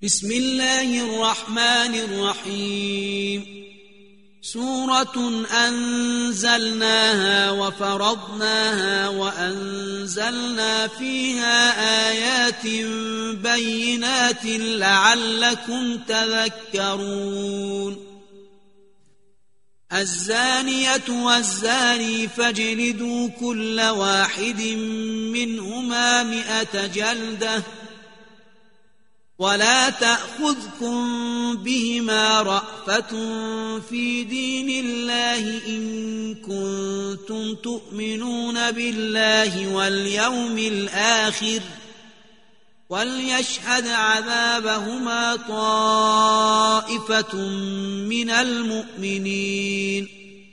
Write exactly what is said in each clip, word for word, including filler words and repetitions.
بسم الله الرحمن الرحيم سورة أنزلناها وفرضناها وأنزلنا فيها آيات بينات لعلكم تذكرون الزانية والزاني فاجلدوا كل واحد منهما مئة جلدة ولا تأخذكم بهما رأفة في دين الله إن كنتم تؤمنون بالله واليوم الآخر وليشهد عذابهما طائفة من المؤمنين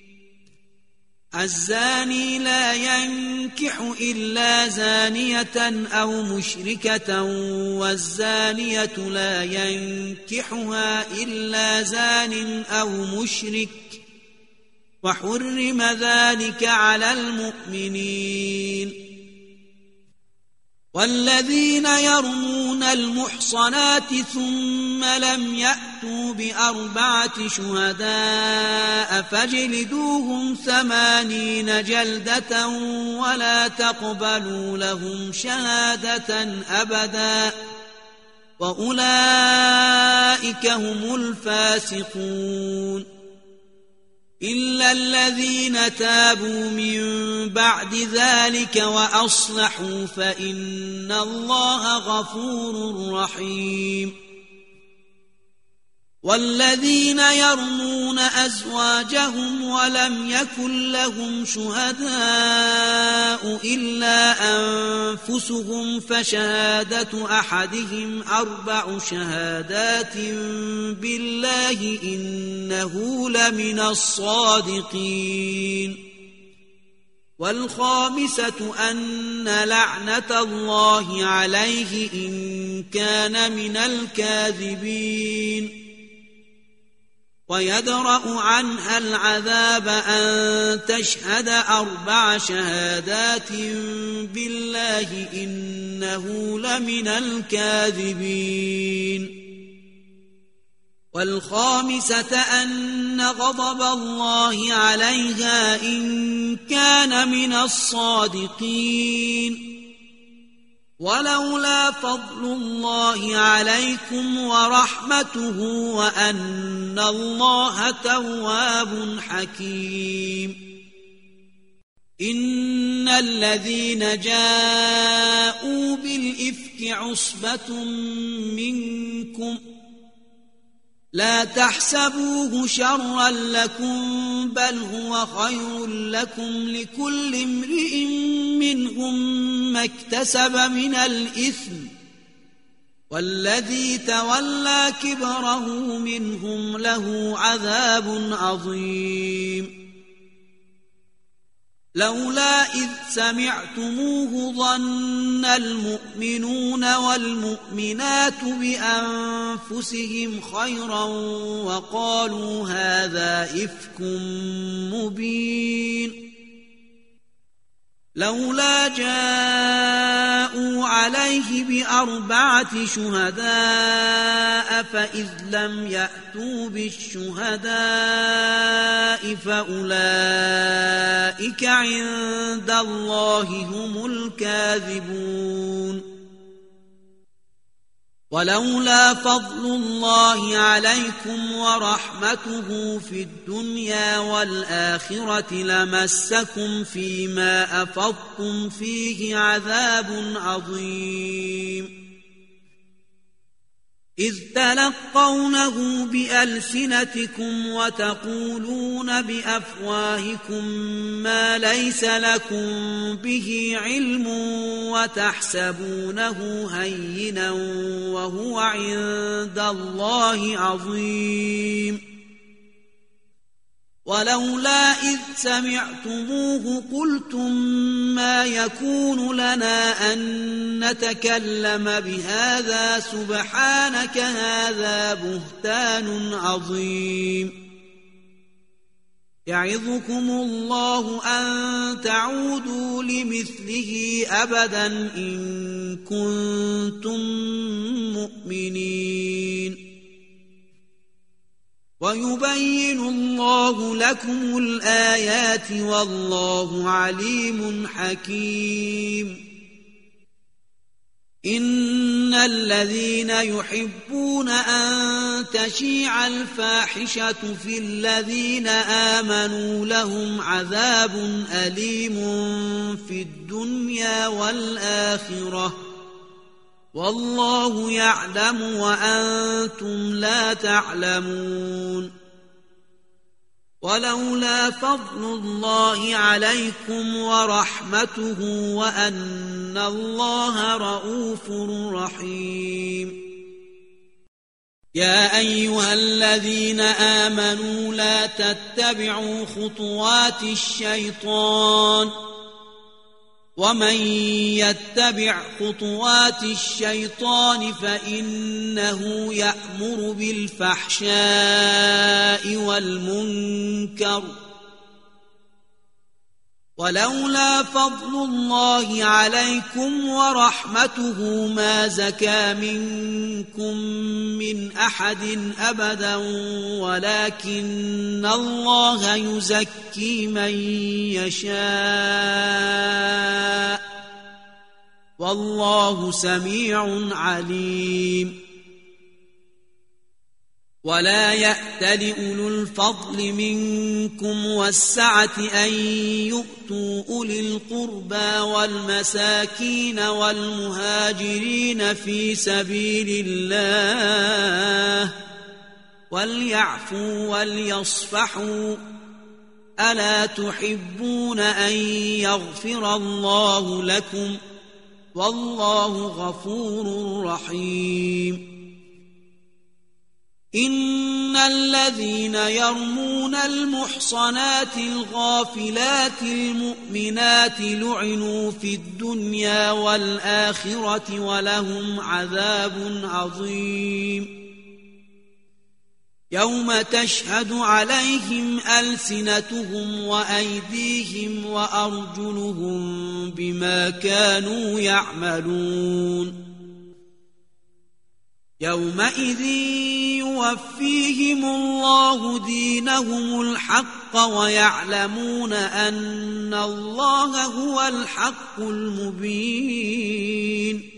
الزاني لا ينكح إلا زانية أو مشركة والزانية لا ينكحها إلا زان أو مشرك وحرم ذلك على المؤمنين والذين يرمون المحصنات ثم لم يأتوا بأربعة شهداء فاجلدوهم ثمانين جلدة ولا تقبلوا لهم شهادة أبدا وأولئك هم الفاسقون إلا الذين تابوا من بعد ذلك وأصلحوا فإن الله غفور رحيم والذين يرمون أزواجهم ولم يكن لهم شهداء إلا أنفسهم فشهادة أحدهم أربع شهادات بالله إنه لمن الصادقين والخامسة أن لعنة الله عليه إن كان من الكاذبين ويدرأ عنها العذاب أن تشهد أربع شهادات بالله إنه لمن الكاذبين والخامسة أن غضب الله عليها إن كان من الصادقين ولولا فضل الله عليكم ورحمته وأن الله تواب حكيم إن الذين جاءوا بالإفك عصبة منكم لا تحسبوه شرا لكم بل هو خير لكم لكل امرئ منهم ما اكتسب من الإثم والذي تولى كبره منهم له عذاب عظيم لولا إذ سمعتموه ظن المؤمنون والمؤمنات بأنفسهم خيرا وقالوا هذا إفك مبين لولا جاءوا عليه بأربعة شهداء فإذ لم يأتوا بالشهداء فأولئك عند الله هم الكاذبون ولولا فضل الله عليكم ورحمته في الدنيا والآخرة لمسكم فيما أفضتم فيه عذاب عظيم إذ تلقونه بألسنتكم وتقولون بأفواهكم ما ليس لكم به علم وتحسبونه هينا وهو عند الله عظيم ولولا إذ سمعتموه قلتم ما يكون لنا أن نتكلم بهذا سبحانك هذا بهتان عظيم يعظكم الله أن تعودوا لمثله أبدا إن كنتم مؤمنين ويبين الله لكم الآيات والله عليم حكيم إن الذين يحبون أن تشيع الفاحشة في الذين آمنوا لهم عذاب أليم في الدنيا والآخرة والله يعلم وأنتم لا تعلمون ولولا فضل الله عليكم ورحمته وأن الله رؤوف رحيم يا أيها الذين آمنوا لا تتبعوا خطوات الشيطان ومن يتبع خطوات الشيطان فإنه يأمر بالفحشاء والمنكر ولولا فضل الله عليكم ورحمته ما زكى منكم من أحد أبدا ولكن الله يزكي من يشاء والله سميع عليم ولا يأتل أولو الفضل منكم والسعة أن يؤتوا أولي القربى والمساكين والمهاجرين في سبيل الله وليعفوا وليصفحوا ألا تحبون أن يغفر الله لكم والله غفور رحيم إن الذين يرمون المحصنات الغافلات المؤمنات لعنوا في الدنيا والآخرة ولهم عذاب عظيم يوم تشهد عليهم ألسنتهم وأيديهم وأرجلهم بما كانوا يعملون يومئذ يوفيهم الله دينهم الحق ويعلمون أن الله هو الحق المبين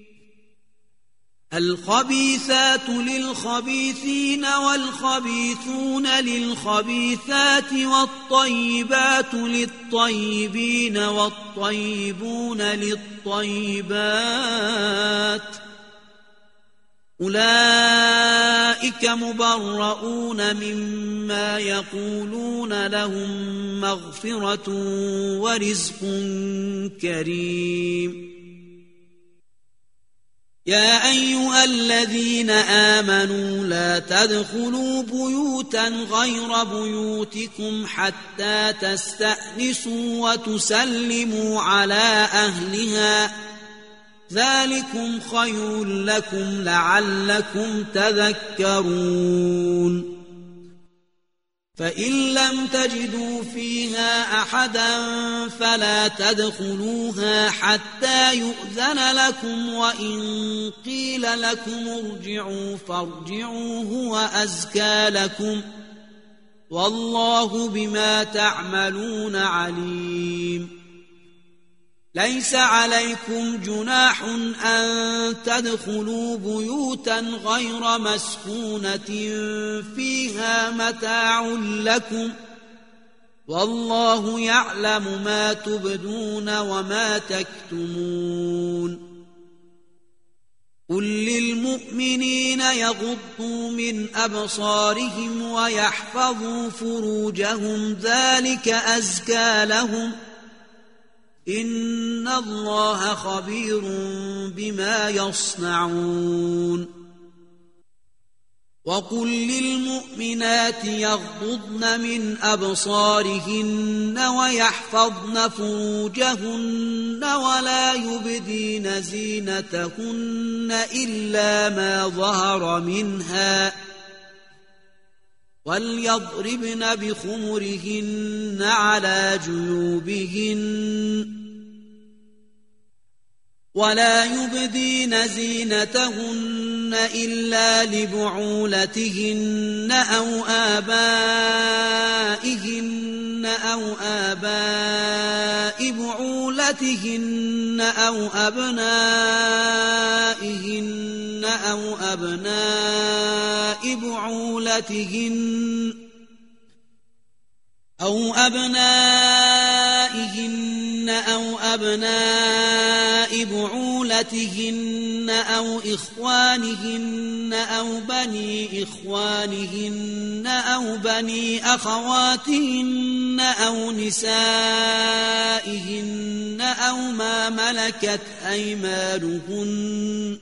الخبيثات للخبيثين والخبيثون للخبيثات والطيبات للطيبين والطيبون للطيبات أولئك مبرؤون مما يقولون لهم مغفرة ورزق كريم يا أيها الذين آمنوا لا تدخلوا بيوتا غير بيوتكم حتى تستأنسوا وتسلموا على أهلها ذلكم خير لكم لعلكم تذكرون فإن لم تجدوا فيها أحدا فلا تدخلوها حتى يؤذن لكم وإن قيل لكم ارجعوا فارجعوا هو أزكى لكم والله بما تعملون عليم ليس عليكم جناح أن تدخلوا بيوتا غير مسكونة فيها متاع لكم والله يعلم ما تبدون وما تكتمون قل للمؤمنين يغضوا من أبصارهم ويحفظوا فروجهم ذلك أزكى لهم إن الله خبير بما يصنعون وقل للمؤمنات يغضضن من أبصارهن ويحفظن فروجهن ولا يبدين زينتهن إلا ما ظهر منها وليضربن بخمرهن على جيوبهن ولا يبدين زينتهن إلا لبعولتهن أو آبائهن أو آباء بعولتهن أو أبنائهن أو أبناء بعولتهن أو أبنائهن أو أبناء بعولتهن أو إخوانهن أو بني إخوانهن أو بني أخواتهن أو نسائهن أو ما ملكت أيمانهن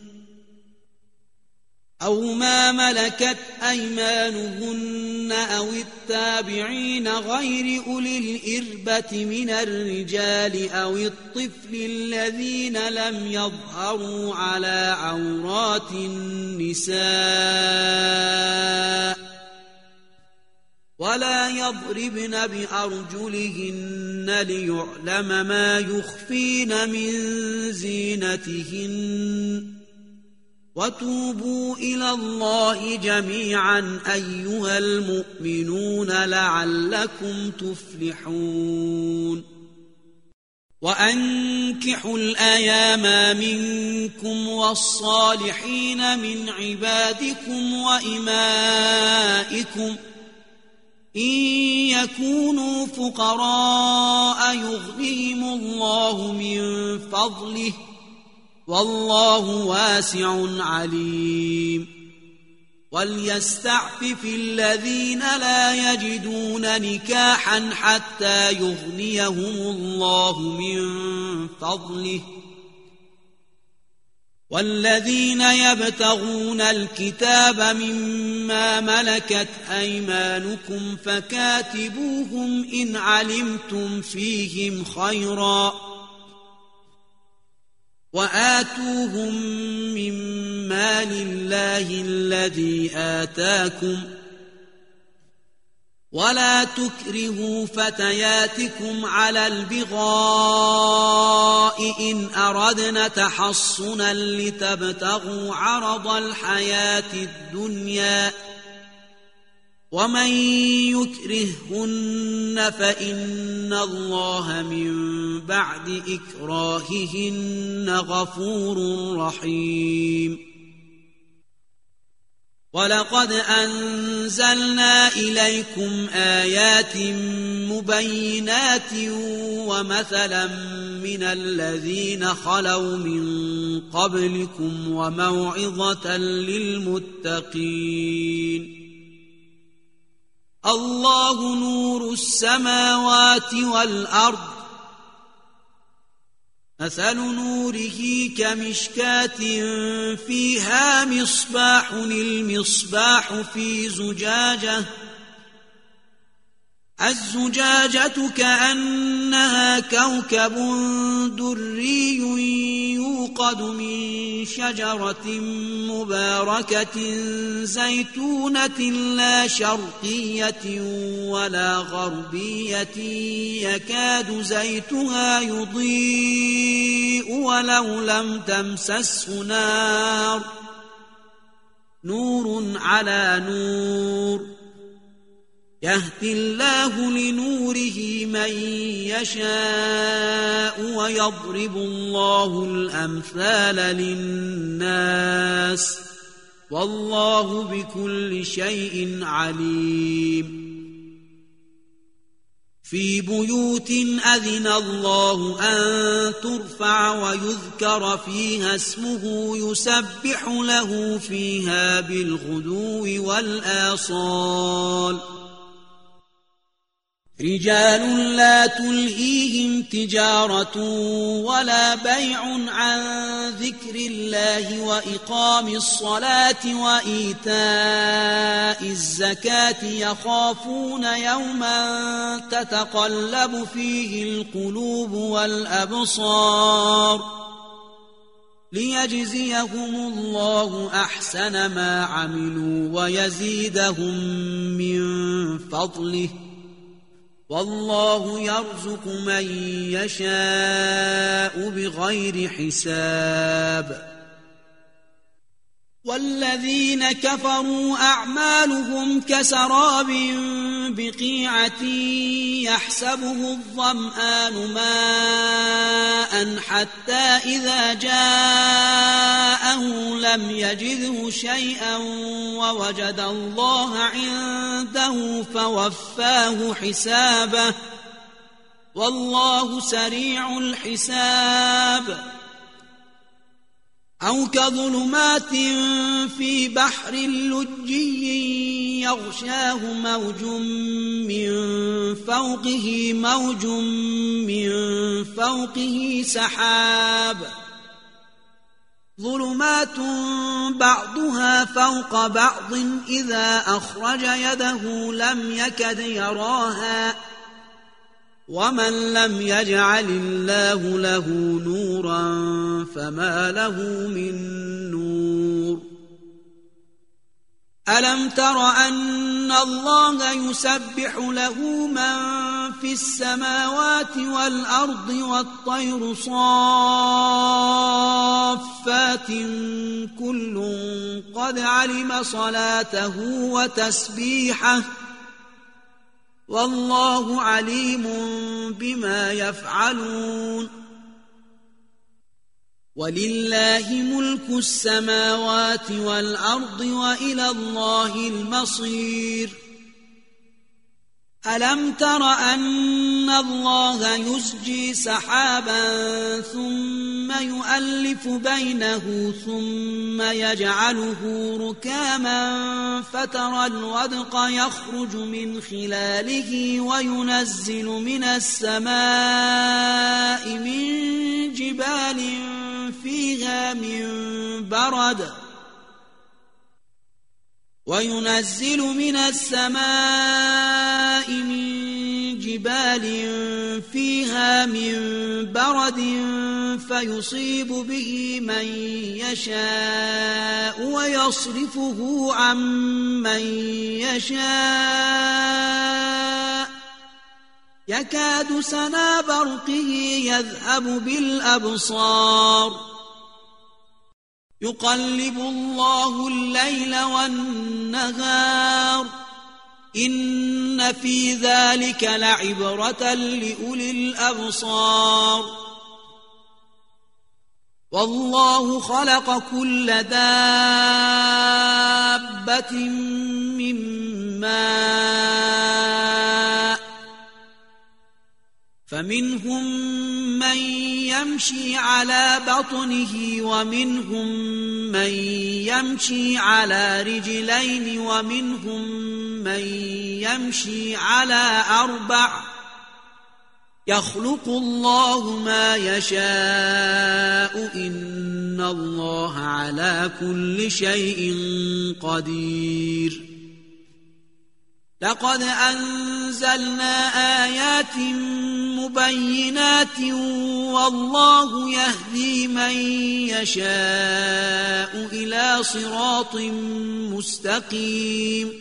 أو ما ملكت أيمانهن أو التابعين غير أولي الإربة من الرجال أو الطفل الذين لم يظهروا على عورات النساء ولا يضربن بأرجلهن ليعلم ما يخفين من زينتهن وتوبوا إلى الله جميعا أيها المؤمنون لعلكم تفلحون وأنكحوا الأيام منكم والصالحين من عبادكم وإمائكم إن يكونوا فقراء يغنيهم الله من فضله والله واسع عليم وليستعفف الذين لا يجدون نكاحا حتى يغنيهم الله من فضله والذين يبتغون الكتاب مما ملكت أيمانكم فكاتبوهم إن علمتم فيهم خيرا وآتوهم من مال الله الذي آتاكم ولا تكرهوا فتياتكم على البغاء إن أردنا تحصنا لتبتغوا عرض الحياة الدنيا ومن يكرههن فإن الله من بعد إكراههن غفور رحيم ولقد أنزلنا إليكم آيات مبينات ومثلا من الذين خلوا من قبلكم وموعظة للمتقين الله نور السماوات والأرض مثل نوره كمشكاة فيها مصباح المصباح في زجاجة الزجاجة كأنها كوكب دري يوقد من شجرة مباركة زيتونة لا شرقية ولا غربية يكاد زيتها يضيء ولو لم تمسسه نار نور على نور يهدي الله لنوره من يشاء ويضرب الله الأمثال للناس والله بكل شيء عليم في بيوت أذن الله أن ترفع ويذكر فيها اسمه يسبح له فيها بالغدو والآصال رجال لا تلهيهم تجارة ولا بيع عن ذكر الله وإقام الصلاة وإيتاء الزكاة يخافون يوما تتقلب فيه القلوب والأبصار ليجزيهم الله أحسن ما عملوا ويزيدهم من فضله والله يرزق من يشاء بغير حساب والذين كفروا أعمالهم كسراب بقيعة يحسبه الظمآن ماء حتى إذا جاءه لم يجده شيئا ووجد الله عنده فوفاه حسابه والله سريع الحساب أو كظلمات في بحر لجي يغشاه موج من فوقه موج من فوقه سحاب ظلمات بعضها فوق بعض إذا أخرج يده لم يكد يراها ومن لم يجعل الله له نورا فما له من نور ألم تر أن الله يسبح له من في السماوات والأرض والطير صافات كل قد علم صلاته وتسبيحه والله عليم بما يفعلون ولله ملك السماوات والأرض وإلى الله المصير ألم تر أن الله يزجي سحابا ثم يؤلف بينه ثم يجعله ركاما فترى الودق يخرج من خلاله وينزل من السماء من جبال فيها من برد وينزل من السماء من جبال فيها من برد فيصيب به من يشاء ويصرفه عن من يشاء يكاد سنا برقه يذهب بالأبصار يقلب الله الليل والنهار إن في ذلك لعبرة لأولي الأبصار والله خلق كل دابة من ماء فمنهم من يمشي على بطنه ومنهم من يمشي على رجلين ومنهم من يمشي على أربع يخلق الله ما يشاء إن الله على كل شيء قدير لقد أنزلنا آيات مبينات والله يهدي من يشاء إلى صراط مستقيم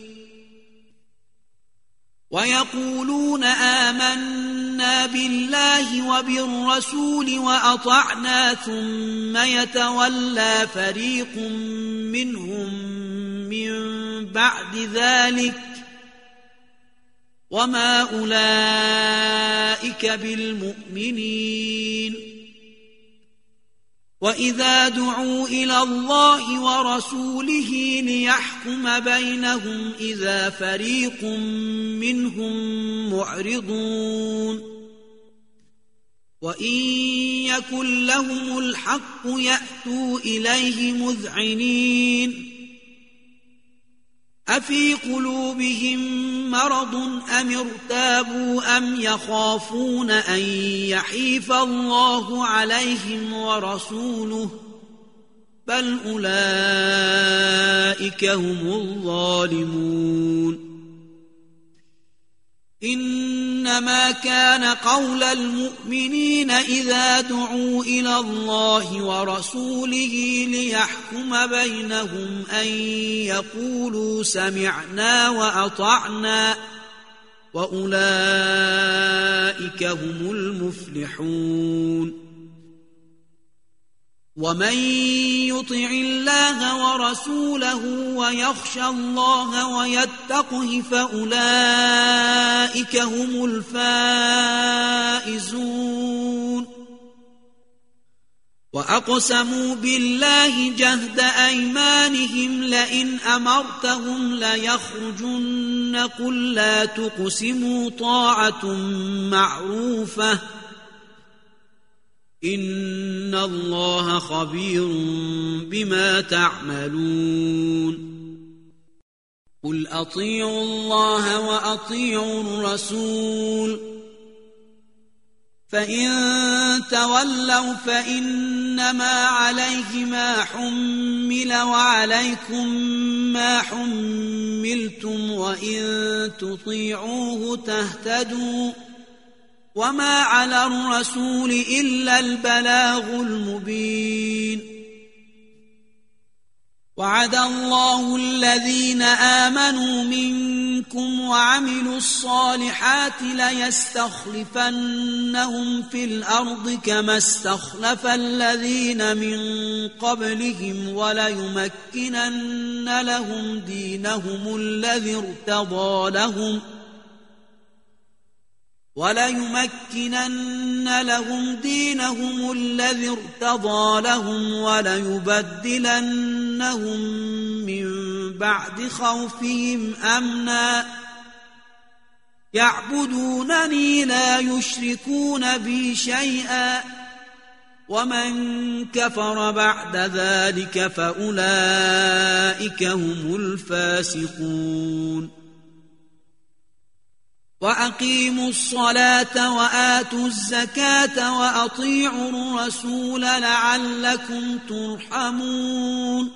ويقولون آمنا بالله وبالرسول وأطعنا ثم يتولى فريق منهم من بعد ذلك وما أولئك بالمؤمنين وإذا دعوا إلى الله ورسوله ليحكم بينهم إذا فريق منهم معرضون وإن يكن لهم الحق يأتوا إليه مذعنين أفي قلوبهم مرض أم ارتابوا أم يخافون أن يحيف الله عليهم ورسوله بل أولئك هم الظالمون إنما كان قول المؤمنين إذا دعوا إلى الله ورسوله ليحكم بينهم أن يقولوا سمعنا وأطعنا وأولئك هم المفلحون ومن يطع الله ورسوله ويخشى الله ويتقه فأولئك هم الفائزون وأقسموا بالله جهد أيمانهم لئن أمرتهم ليخرجن قل لا تقسموا طاعة معروفة إن الله خبير بما تعملون قل أطيعوا الله وأطيعوا الرسول فإن تولوا فإنما عليه ما حمل وعليكم ما حملتم وإن تطيعوه تهتدوا وما على الرسول إلا البلاغ المبين وعد الله الذين آمنوا منكم وعملوا الصالحات ليستخلفنهم في الأرض كما استخلف الذين من قبلهم وليمكنن لهم دينهم الذي ارتضى لهم وليمكنن لهم دينهم الذي ارتضى لهم وليبدلنهم من بعد خوفهم أمنا يعبدونني لا يشركون بي شيئا ومن كفر بعد ذلك فأولئك هم الفاسقون وأقيموا الصلاة وآتوا الزكاة وأطيعوا الرسول لعلكم ترحمون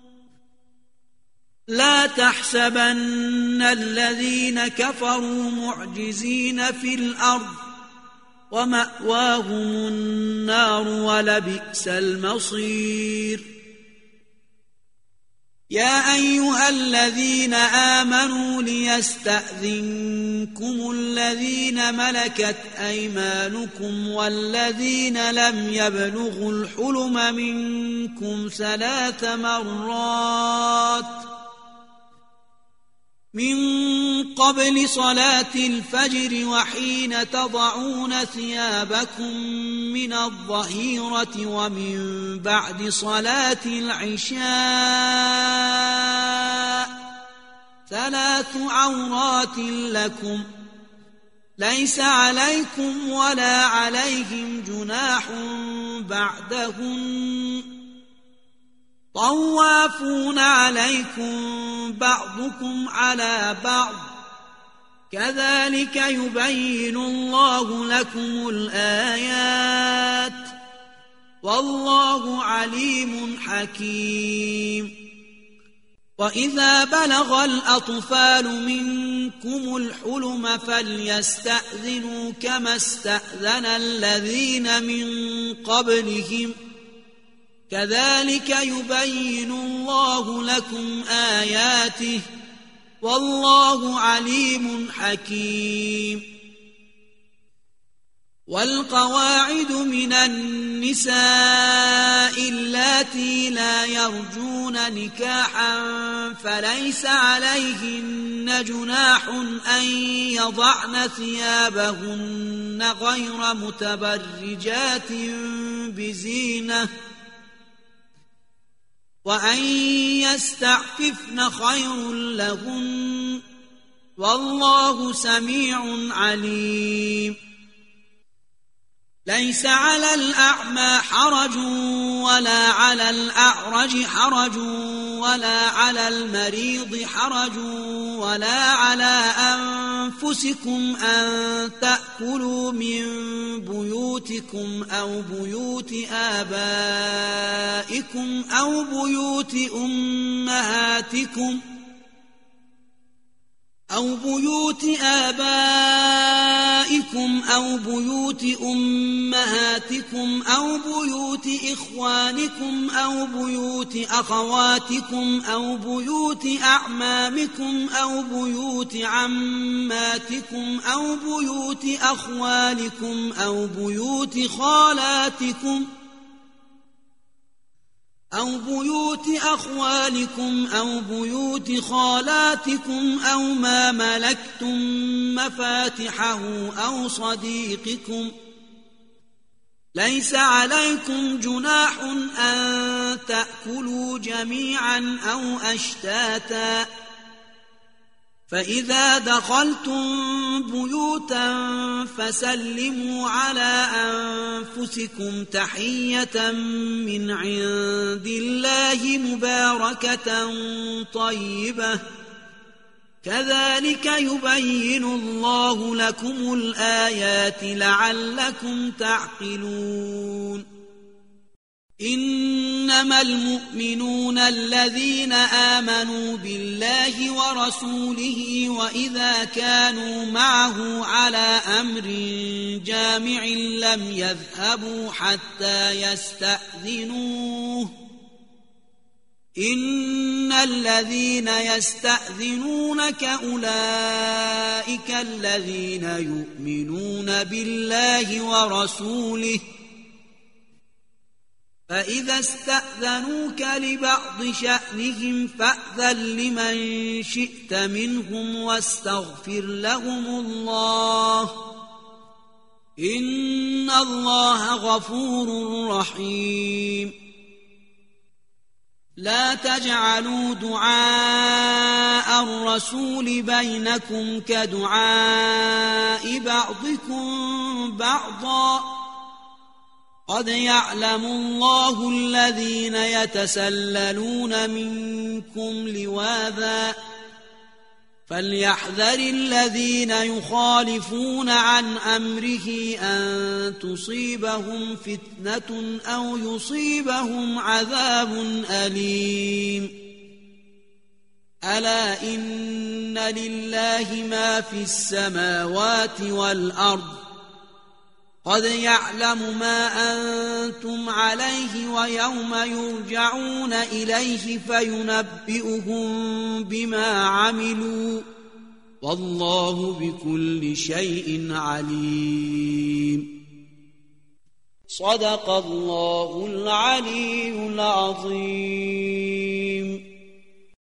لا تحسبن الذين كفروا معجزين في الأرض ومأواهم النار ولبئس المصير يا أيها الذين آمنوا ليستأذنكم الذين ملكت أيمانكم والذين لم يبلغوا الحلم منكم ثلاث مرات من قبل صلاة الفجر وحين تضعون ثيابكم من الظهيرة ومن بعد صلاة العشاء ثلاث عورات لكم ليس عليكم ولا عليهم جناح بعدهن طوافون عليكم بعضكم على بعض كذلك يبين الله لكم الآيات والله عليم حكيم وإذا بلغ الأطفال منكم الحلم فليستأذنوا كما استأذن الذين من قبلهم كذلك يبين الله لكم آياته والله عليم حكيم والقواعد من النساء اللاتي لا يرجون نكاحا فليس عليهن جناح أن يضعن ثيابهن غير متبرجات بزينة وأن يستعففن خير لهن والله سميع عليم ليس على الأعمى حرج ولا على الأعرج حرج ولا على المريض حرج ولا على أنفسكم أن تأكلوا من بيوتكم أو بيوت آبائكم أو بيوت أمهاتكم أو بيوت آبائكم أو بيوت أمهاتكم أو بيوت إخوانكم أو بيوت أخواتكم أو بيوت أعمامكم أو بيوت عماتكم أو بيوت أخوالكم أو بيوت خالاتكم أو بيوت أخوالكم أو بيوت خالاتكم أو ما ملكتم مفاتحه أو صديقكم. ليس عليكم جناح أن تأكلوا جميعا أو أشتاتا، فإذا دخلتم بيوتا فسلموا على أنفسكم تحية من عند الله مباركة طيبة، كذلك يبين الله لكم الآيات لعلكم تعقلون. إنما المؤمنون الذين آمنوا بالله ورسوله وإذا كانوا معه على أمر جامع لم يذهبوا حتى يستأذنوه. إن الذين يستأذنونك أولئك الذين يؤمنون بالله ورسوله، فإذا استأذنوك لبعض شأنهم فأذن لمن شئت منهم واستغفر لهم الله، إن الله غفور رحيم. لا تجعلوا دعاء الرسول بينكم كدعاء بعضكم بعضا، قد يعلم الله الذين يتسللون منكم لواذا، فليحذر الذين يخالفون عن أمره أن تصيبهم فتنة أو يصيبهم عذاب أليم. ألا إن لله ما في السماوات والأرض، قد يعلم ما أنتم عليه ويوم يرجعون إليه فينبئهم بما عملوا، والله بكل شيء عليم. صدق الله العلي العظيم.